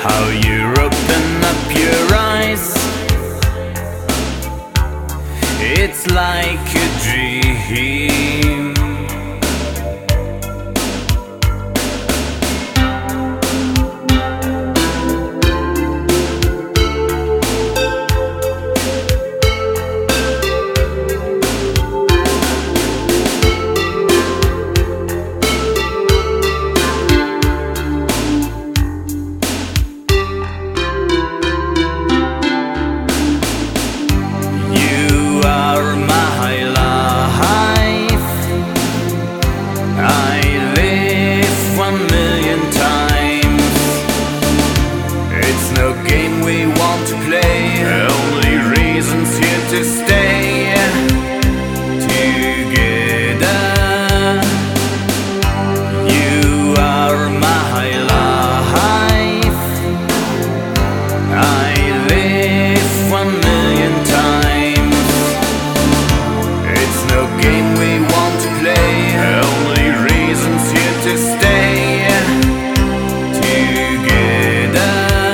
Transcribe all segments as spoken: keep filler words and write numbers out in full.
how you open up your eyes. It's like a dream. To stay together. You are my life. I live one million times. It's no game we want to play, only reasons here to stay together.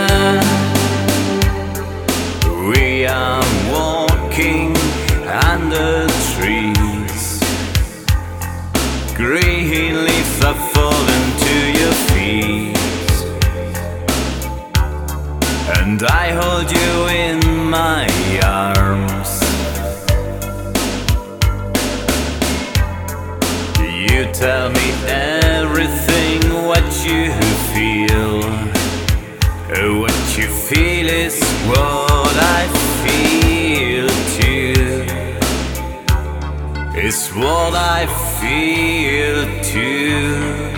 We are walking under trees, green leaves are falling to your feet, and I hold you in my arms. You tell me everything, what you feel. What you feel is what I feel too. It's what I feel too.